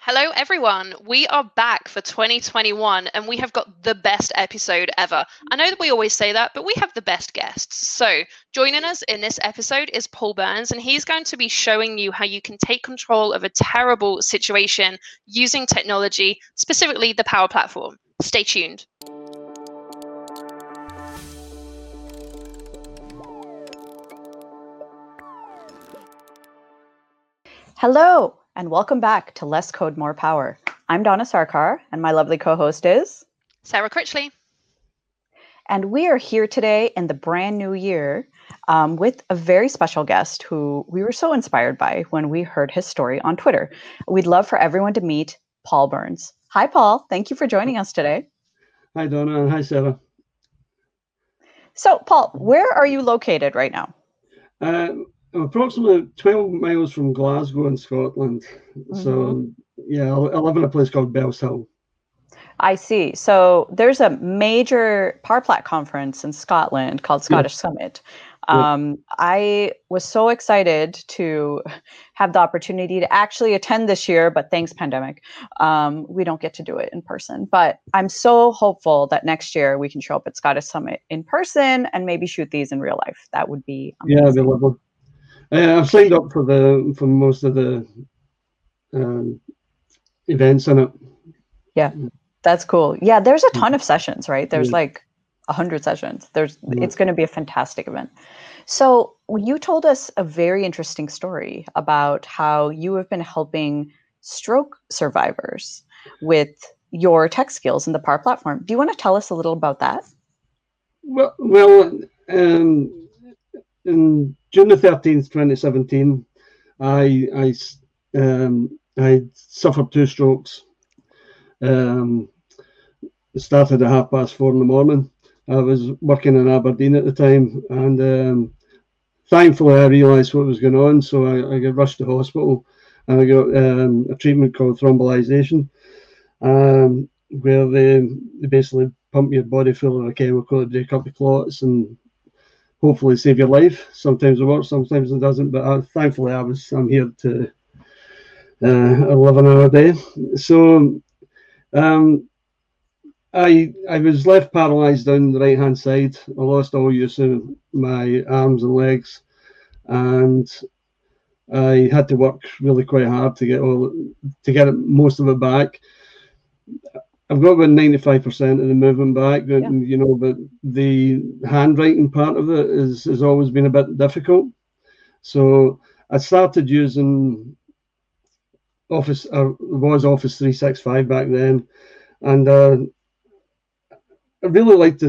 Hello, everyone. We are back for 2021 and we have got the best episode ever. I know that we always say that, but we have the best guests. So, joining us in this episode is Paul Burns, and he's going to be showing you how you can take control of a terrible situation using technology, specifically the Power Platform. Stay tuned. Hello, and welcome back to Less Code, More Power. I'm Donna Sarkar, and my lovely co-host is Sarah Critchley. And we are here today in the brand new year with a very special guest who we were so inspired by when we heard his story on Twitter. We'd love for everyone to meet Paul Burns. Hi, Paul. Thank you for joining us today. Hi, Donna, and hi, Sarah. So, Paul, where are you located right now? I'm approximately 12 miles from Glasgow in Scotland. Mm-hmm. So, yeah, I live in a place called Bellshill. I see. So there's a major PowerPlat conference in Scotland called Scottish Summit. I was so excited to have the opportunity to actually attend this year, but thanks pandemic, we don't get to do it in person. But I'm so hopeful that next year we can show up at Scottish Summit in person and maybe shoot these in real life. That would be amazing. Yeah, they're lovely. I've signed up for most of the events in it. Yeah. That's cool. Yeah, there's a ton of sessions, right? There's like 100 sessions. It's going to be a fantastic event. So you told us a very interesting story about how you have been helping stroke survivors with your tech skills in the Power Platform. Do you want to tell us a little about that? Well, in June the 13th, 2017, I suffered 2 strokes. It started at 4:30 in the morning. I was working in Aberdeen at the time, and thankfully I realised what was going on, so I got rushed to hospital, and I got a treatment called thrombolyzation, where they basically pump your body full of a chemical to break up the clots and hopefully save your life. Sometimes it works, sometimes it doesn't, but thankfully I'm here to 11 hour a day. So I was left paralysed down the right hand side. I lost all use of my arms and legs, and I had to work really quite hard to get most of it back. I've got about 95% of the movement back, but the handwriting part of it has always been a bit difficult. So I started using Office 365 back then, and I really liked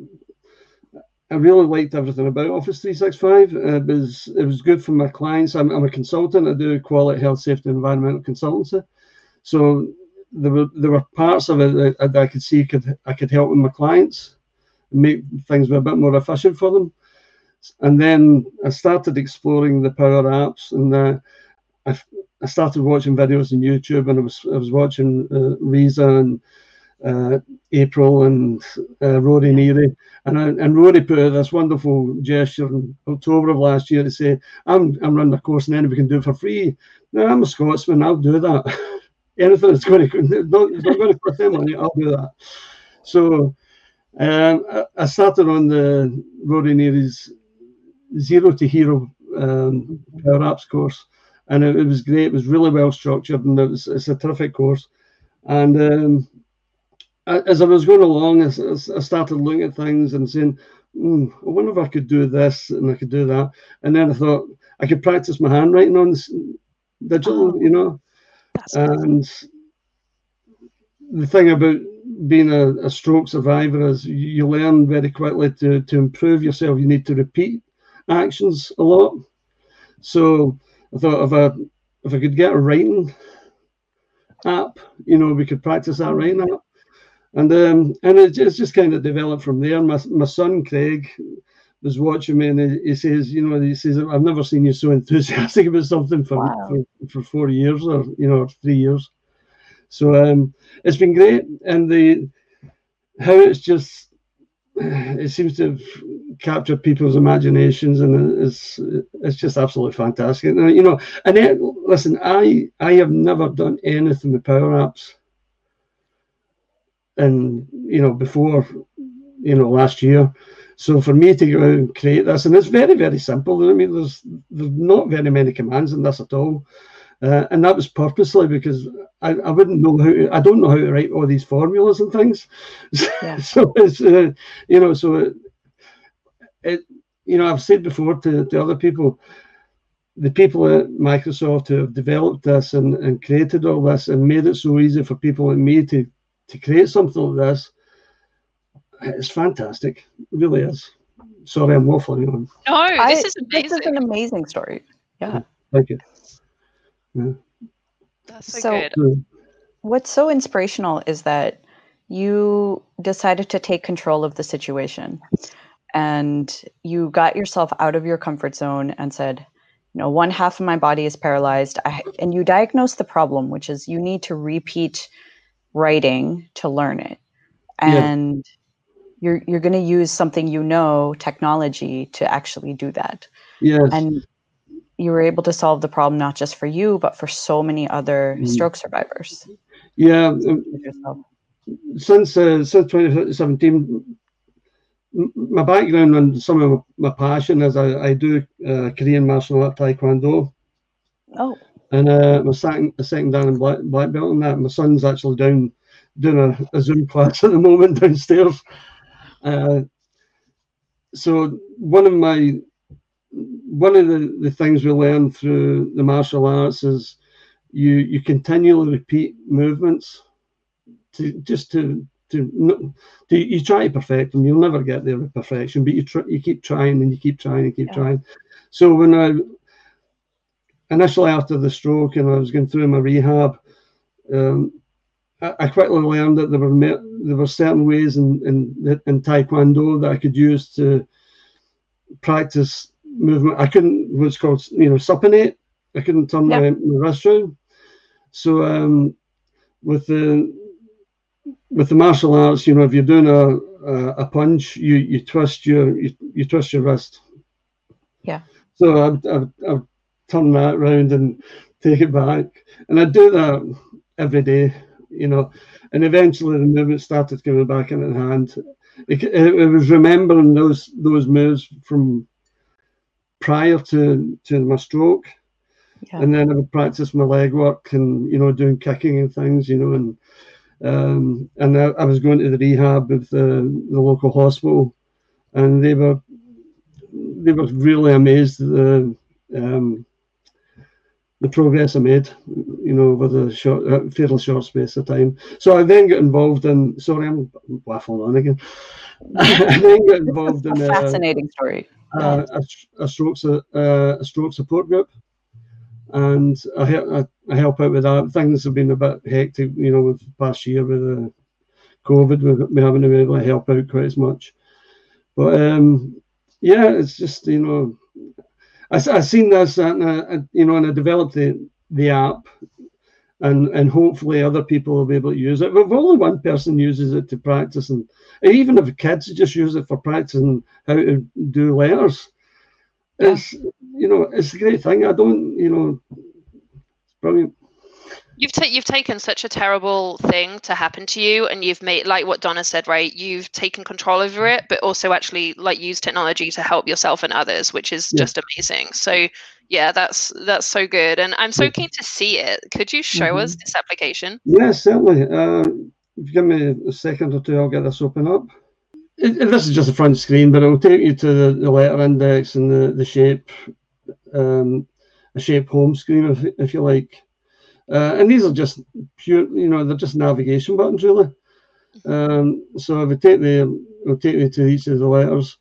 everything about Office 365. It was good for my clients. I'm a consultant. I do quality, health, safety, and environmental consultancy. So there were parts of it that I could see I could help with my clients and make things a bit more efficient for them. And then I started exploring the Power Apps, and I started watching videos on YouTube, and I was watching Risa and April and Rory Neary, and Rory put out this wonderful gesture in October of last year to say, I'm running a course and anybody can do it for free. Now, I'm a Scotsman, I'll do that. Anything that's going to cost them money, I'll do that. So I started on the Rory Neary's Zero to Hero Power Apps course, and it was great. It was really well structured, and it's a terrific course. And as I was going along, I started looking at things and saying, I wonder if I could do this and I could do that. And then I thought I could practice my handwriting on this digital, And the thing about being a stroke survivor is you learn very quickly to improve yourself. You need to repeat actions a lot. So I thought if I could get a writing app, we could practice that writing app. And it's just kind of developed from there. My son Craig was watching me, and he says, I've never seen you so enthusiastic about something for 4 years or 3 years. So it's been great, and how it's just it seems to have captured people's imaginations, and it's just absolutely fantastic. And, you know, and then, listen, I have never done anything with Power Apps, and you know, before, you know, last year. So for me to go out and create this, and it's very, very simple. I mean, there's not very many commands in this at all. And that was purposely because I wouldn't know I don't know how to write all these formulas and things. Yeah. So it's, you know, so it, you know, I've said before to other people, the people at Microsoft who have developed this and created all this and made it so easy for people like me to create something like this, it's fantastic. It really is. Sorry, I'm waffling on. No, this is amazing. This is an amazing story. Yeah. Thank you. Yeah. That's so good. What's so inspirational is that you decided to take control of the situation, and you got yourself out of your comfort zone and said, you know, one half of my body is paralyzed. And you diagnosed the problem, which is you need to repeat writing to learn it. And you're going to use something, you know, technology to actually do that. Yes. And you were able to solve the problem not just for you, but for so many other stroke survivors. Yeah. Since 2017, my background and some of my passion is I do Korean martial art Taekwondo. Oh. And I'm a second dan in black belt in that. My son's actually doing a Zoom class at the moment downstairs. So one of the things we learn through the martial arts is you continually repeat movements you try to perfect them. You'll never get there with perfection, but you keep trying and you keep trying and keep trying. So when I initially after the stroke and I was going through my rehab, I quickly learned that there were certain ways in Taekwondo that I could use to practice movement. I couldn't what's called, you know, supinate. I couldn't turn my wrist around. So with the martial arts, you know, if you're doing a punch, you twist your wrist. Yeah. So I'd turn that around and take it back, and I'd do that every day, you know, and eventually the movement started coming back in hand. It was remembering those moves from prior to my stroke, and then I would practice my leg work and, you know, doing kicking and things, you know, and I was going to the rehab with the local hospital, and they were really amazed at the progress I made, you know, with a fairly short space of time. So I then got involved in. Sorry, I'm waffling on again. I then got involved in a fascinating story. A stroke support group, and I help out with that. Things have been a bit hectic, you know, with the past year with COVID. We haven't been able to help out quite as much, but yeah, it's just, you know, I seen this, and you know, and I developed the app, and hopefully other people will be able to use it. But if only one person uses it to practice, and even if kids just use it for practicing how to do letters, it's, you know, it's a great thing. I don't, you know, it's brilliant. You've taken such a terrible thing to happen to you, and you've made, like what Donna said, right? You've taken control over it, but also actually like use technology to help yourself and others, which is just amazing. So yeah, that's so good, and I'm so keen to see it. Could you show us this application? Yes, certainly. If you give me a second or two, I'll get this open up. This is just a front screen, but it'll take you to the letter index and the shape, a shape home screen, if you like. And these are just pure, you know, they're just navigation buttons, really. So if it'll take me to each of the letters.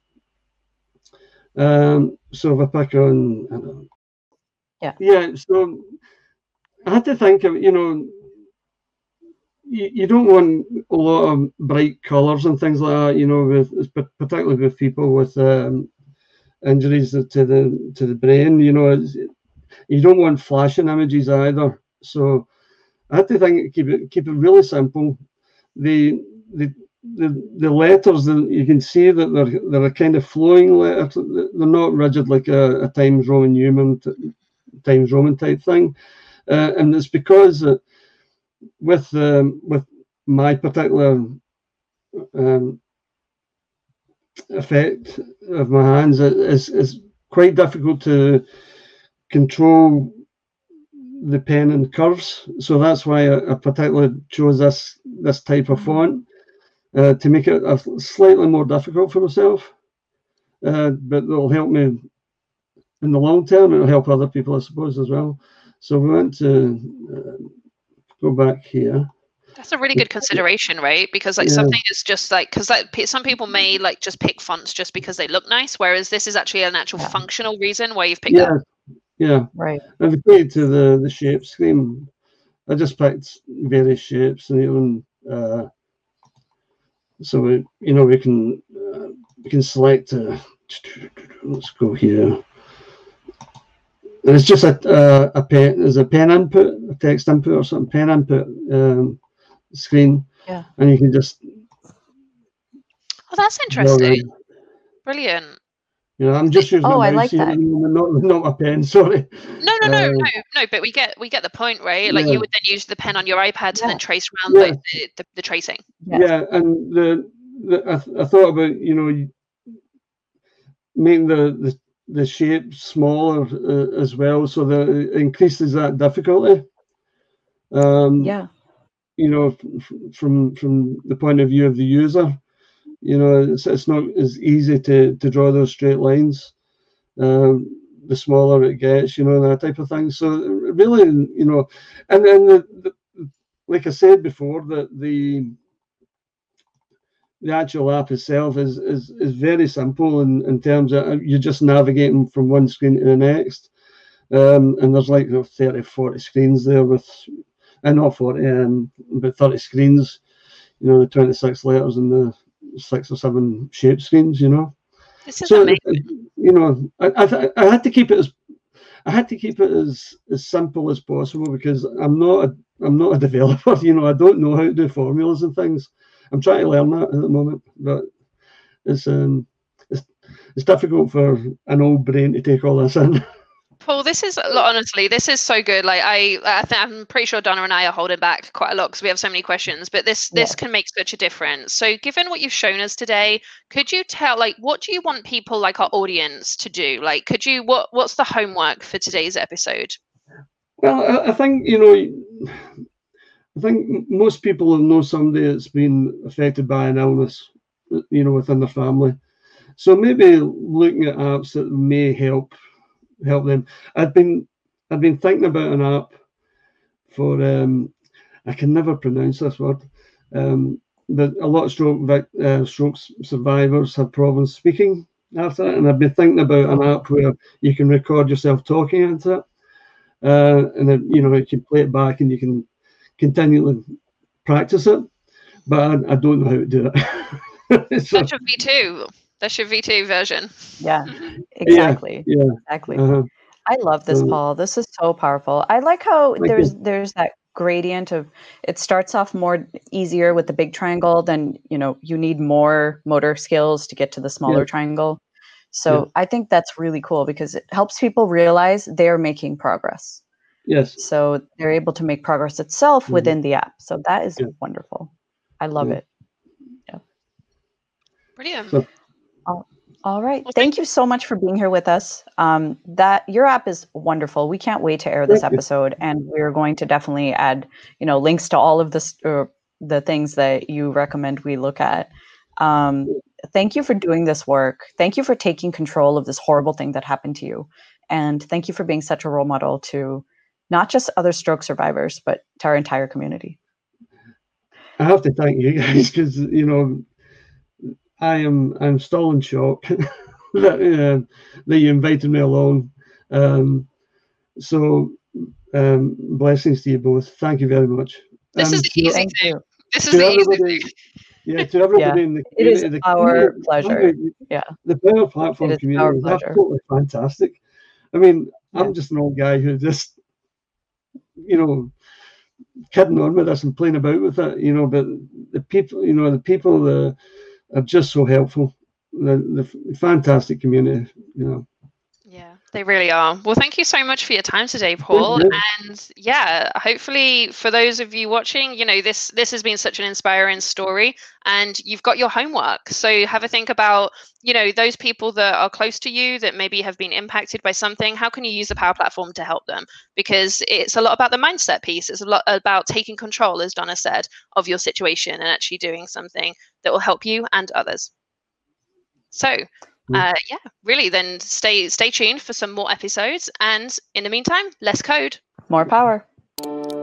So if I pick on, so I had to think of, you know, you don't want a lot of bright colours and things like that, you know, particularly with people with injuries to the brain, you know. You don't want flashing images either. So I had to think, keep it really simple. The the letters, you can see that they're a kind of flowing letters. They're not rigid like a Times Roman Newman, Times Roman type thing, and it's because with my particular effect of my hands, it's quite difficult to control the pen and curves. So that's why I particularly chose this type of font to make it slightly more difficult for myself. But it'll help me in the long term. It'll help other people, I suppose, as well. So we want to go back here. That's a really good consideration, right? Because like something is just like, because like some people may like just pick fonts just because they look nice, whereas this is actually an actual functional reason why you've picked that. Yeah, right. And we played to the shape scheme. I just picked various shapes, and so we can select. Let's go here. And it's just a pen. There's a pen input, a text input, or something. Pen input screen. Yeah. And you can just. Oh, that's interesting. Brilliant. You know, I'm just using I mouse like here, that. Not a pen. Sorry. No. But we get the point, right? Like you would then use the pen on your iPad to then trace around the tracing. Yeah, and I thought about making the shape smaller as well, so that it increases that difficulty. You know, from the point of view of the user, it's not as easy to draw those straight lines. The smaller it gets, that type of thing. So really, and then like I said before, that the actual app itself is very simple in terms of you're just navigating from one screen to the next. And there's like 30, 40 screens there and not 40, but 30 screens, the 26 letters and the 6 or 7 shape screens, This is amazing. I had to keep it as simple as possible, because I'm not a developer. I don't know how to do formulas and things. I'm trying to learn that at the moment, but it's difficult for an old brain to take all this in. Paul, this is honestly, this is so good. Like I'm pretty sure Donna and I are holding back quite a lot because we have so many questions, but this can make such a difference. So given what you've shown us today, could you tell, like, what do you want people, like our audience, to do? Like, what's the homework for today's episode? Well, I think, I think most people know somebody that's been affected by an illness, within their family. So maybe looking at apps that may help them. I've been thinking about an app for I can never pronounce this word, but a lot of stroke survivors have problems speaking after it, and I've been thinking about an app where you can record yourself talking into it, and then you can play it back and you can continually practice it, but I don't know how to do it. So, That's your V2 version. Yeah, exactly. Yeah. Exactly. I love this, Paul. This is so powerful. I like how there's that gradient of, it starts off more easier with the big triangle, then you need more motor skills to get to the smaller triangle. So I think that's really cool because it helps people realize they're making progress. Yes. So they're able to make progress itself within the app. So that is wonderful. I love it. Yeah. Brilliant. So, all right. Thank you so much for being here with us. That your app is wonderful. We can't wait to air this episode, and we're going to definitely add, links to all of this, the things that you recommend we look at. Thank you for doing this work. Thank you for taking control of this horrible thing that happened to you, and thank you for being such a role model to not just other stroke survivors, but to our entire community. I have to thank you guys because I'm still in shock that you invited me along. So blessings to you both. Thank you very much. This is the easy thing. This is the easy thing. Yeah, to everybody in the It community. is our pleasure. The Power Platform community is absolutely fantastic. I mean, I'm just an old guy who just, kidding on with this and playing about with it, but the people, you know, the people that are just so helpful. The fantastic community, you know. Yeah, they really are. Well, thank you so much for your time today, Paul. And yeah, hopefully for those of you watching, you know, this has been such an inspiring story, and you've got your homework. So have a think about, you know, those people that are close to you that maybe have been impacted by something. How can you use the Power Platform to help them? Because it's a lot about the mindset piece. It's a lot about taking control, as Donna said, of your situation and actually doing something that will help you and others. So yeah, really, then stay tuned for some more episodes. And in the meantime, less code. More power.